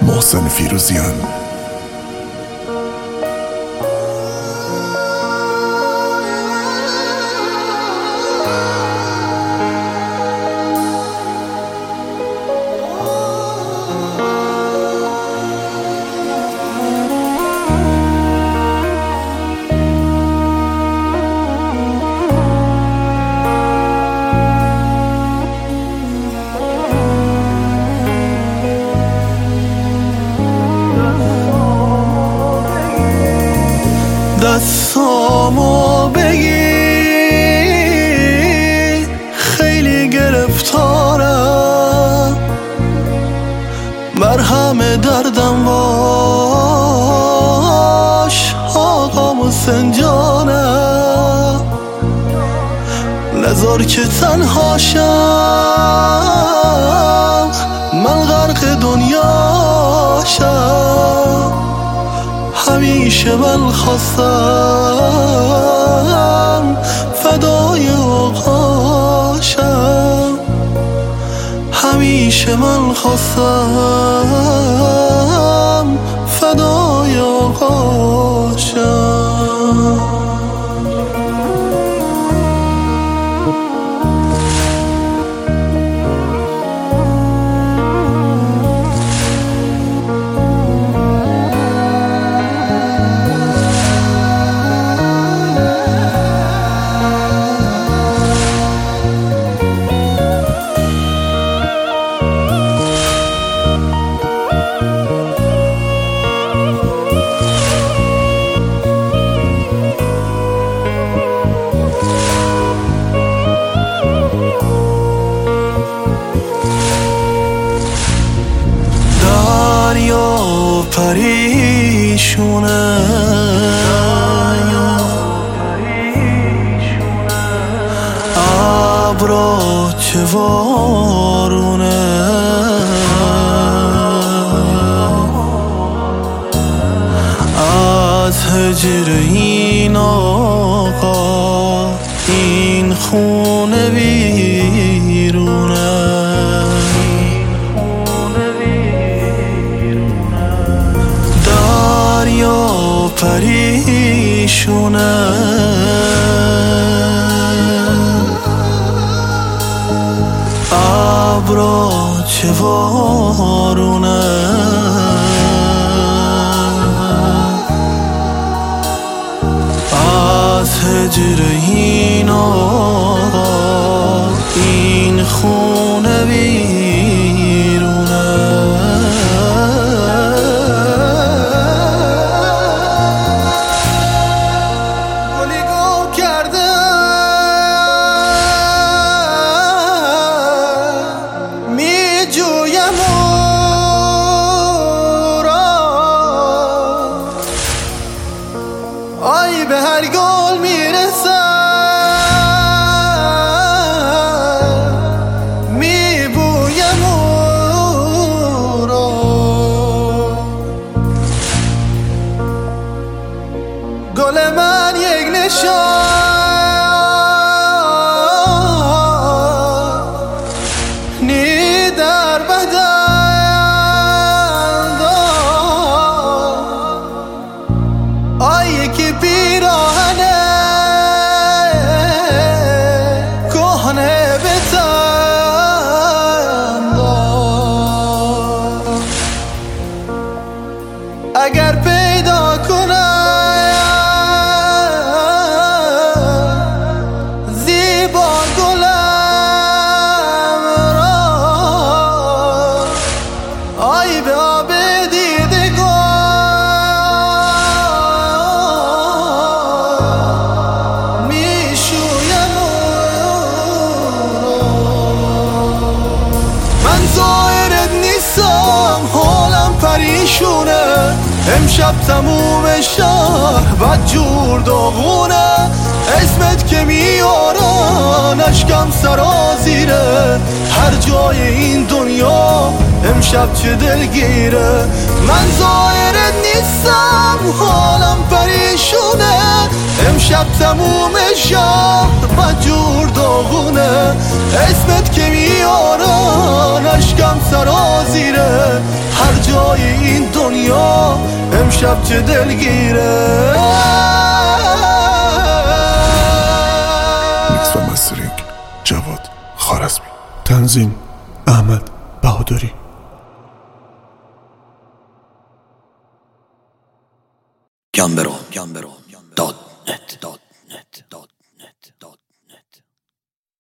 محسن فیروزیان. دستامو بگیر، خیلی گرفتارم، مرهم دردم باش آقا محسن جانم. نذار که تنها شم، من غرق دنیاشم. همیشه من خواستم فدای آقاشم. همیشه من خواستم فدای آقاشم. پریشونه ابرا چه وارونه، از هجر این آقا این خونه بیرونه. پریشونه ابرا چه وارونه، از هجر این آقا این خونه بیرونه. آی به هر گل میرسم، میبویم او را. گل من یک نشانی در بدن دار. آی که پیراهنه کهنه به تن دار. اگر پیدا کنم زیبا گلم را، آی به آب پریشونه. امشب تموم شهر بدجور داغونه، اسمت که میارن اشکم سرازیره. هر جای این دنیا امشب چه دلگیره. من ظاهرت نیستم حالم پریشونه، امشب تموم شهر بدجور داغونه، اسمت که میارن اشکم سرازیره، هر جای این دنیا امشب چه دلگیره. میکس و مسترینگ جواد خارزمی، تنظیم احمد بهادری. Gambero